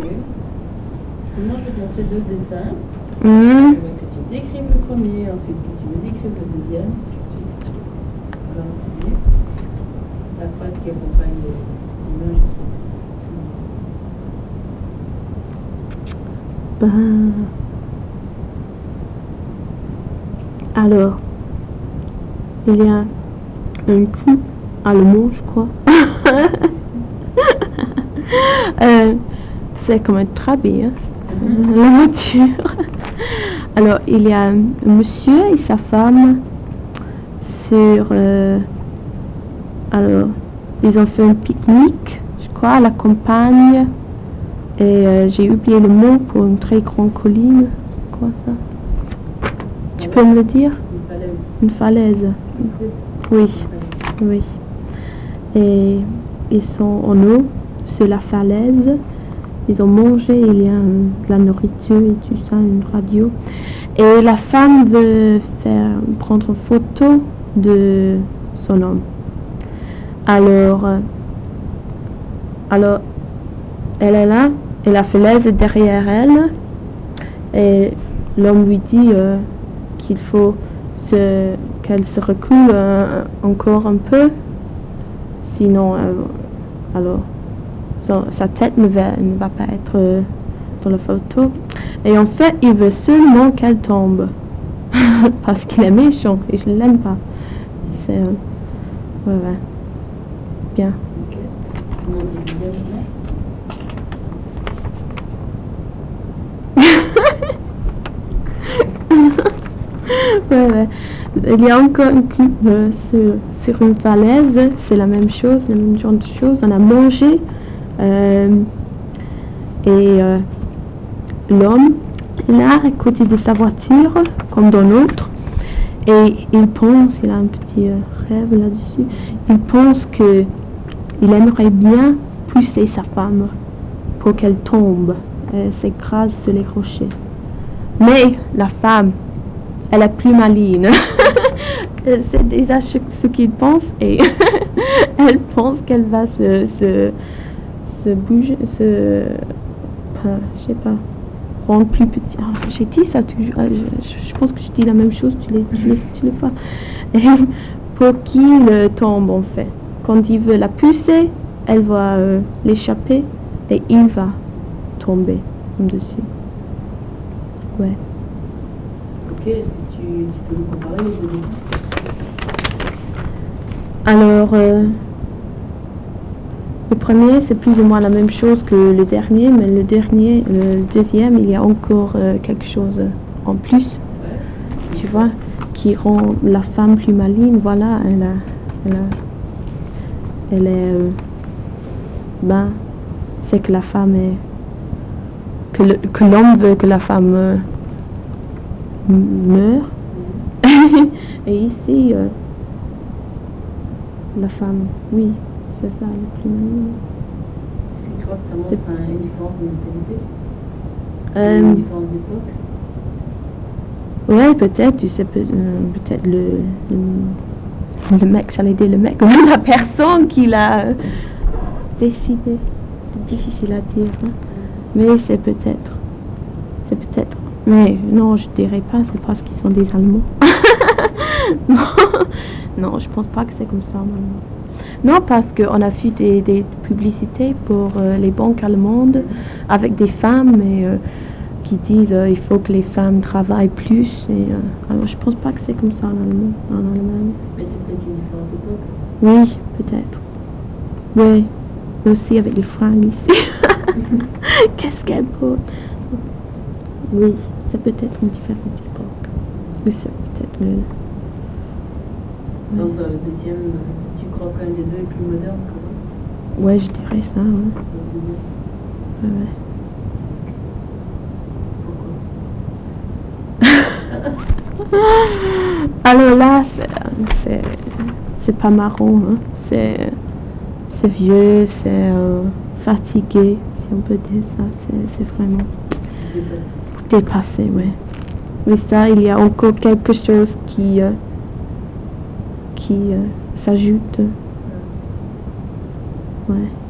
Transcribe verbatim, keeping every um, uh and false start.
Moi, je vais te montrer deux dessins. Mmh. Je veux que tu décrives le premier, ensuite que tu me décrives le deuxième. Ensuite, voilà le premier. La phrase qui accompagne l'image sous. Ben... Alors, il y a un coup allemand, je crois. euh, c'est comme un trabi, hein, la voiture. Alors, il y a un monsieur et sa femme sur... Euh, alors, ils ont fait un pique-nique, je crois, à la campagne. Et euh, j'ai oublié le mot pour une très grande colline. C'est quoi ça? Tu peux me le dire? Une falaise. Une falaise. Oui, oui. Et ils sont en haut, sur la falaise. Ils ont mangé, il y a un, de la nourriture et tout ça, une radio. Et la femme veut faire, prendre une photo de son homme. Alors, euh, alors, elle est là, et la falaise est derrière elle. Et l'homme lui dit euh, qu'il faut se, qu'elle se recule euh, encore un peu. Sinon, euh, alors, son, sa tête ne va, ne va pas être euh, dans la photo. Et en fait, il veut seulement qu'elle tombe. Parce qu'il est méchant et je ne l'aime pas. C'est... Euh, ouais, ouais. Bien. Ouais, ouais. Il y a encore un couple euh, sur, sur une falaise, c'est la même chose, le même genre de choses. On a mangé euh, et euh, l'homme est là à côté de sa voiture, comme dans l'autre, et il pense, il a un petit euh, rêve là-dessus, il pense que il aimerait bien pousser sa femme pour qu'elle tombe, elle s'écrase sur les rochers. Mais la femme, elle est plus maligne. C'est déjà ce, ce qu'il pense et elle pense qu'elle va se, se, se bouger, se, euh, je sais pas, rendre plus petit. Oh, j'ai dit ça toujours, je, je pense que je dis la même chose, tu, les, tu, les, tu le vois. Et pour qu'il tombe en fait. Quand il veut la pousser, elle va euh, l'échapper et il va tomber dessus. Ouais. Ok, est-ce que tu, tu peux nous comparer les deux dessins? Alors, euh, le premier, c'est plus ou moins la même chose que le dernier, mais le dernier, le deuxième, il y a encore euh, quelque chose en plus, ouais. Tu vois, qui rend la femme plus maligne. Voilà, elle a, elle a, elle est, euh, ben, c'est que la femme est, que le, que l'homme veut que la femme euh, meure. Et ici, euh, la femme, oui, c'est ça, le plus maligne. Est-ce que tu crois que ça montre un, une différence de mentalité? Euh, une différence d'époque? Ouais, peut-être, tu sais, peut, euh, peut-être le, le, le mec, j'allais dire le mec, la personne qui l'a euh, décidé. C'est difficile à dire, hein. Mais c'est peut-être. C'est peut-être. Mais non, je dirais pas, c'est parce qu'ils sont des Allemands. non, non, je pense pas que c'est comme ça, maintenant. Non, parce qu'on a vu des, des publicités pour euh, les banques allemandes avec des femmes et, euh, qui disent euh, il faut que les femmes travaillent plus. Et, euh, alors je pense pas que c'est comme ça en Allemagne. En Allemagne. Mais c'est peut-être une différence d'époque. Oui, peut-être. Oui, aussi avec les fringues ici. Qu'est-ce qu'elle porte? Oui, c'est peut-être une différence d'époque. Ou c'est peut-être le... Donc dans le deuxième, tu crois qu'un des deux est plus moderne que l'autre? Ouais, je dirais ça, ouais. Ouais, ouais. Alors là, c'est, c'est pas marrant, hein. C'est, c'est vieux, c'est euh, fatigué, si on peut dire ça. C'est, c'est vraiment dépassé, dépassé, ouais. Mais ça, il y a encore quelque chose qui, euh, qui euh, s'ajoute. Ouais.